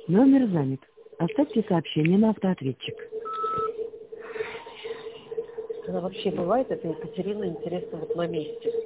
Номер занят. Оставьте сообщение на автоответчик. Она вообще бывает, это Екатерина, интересно, вот на месте.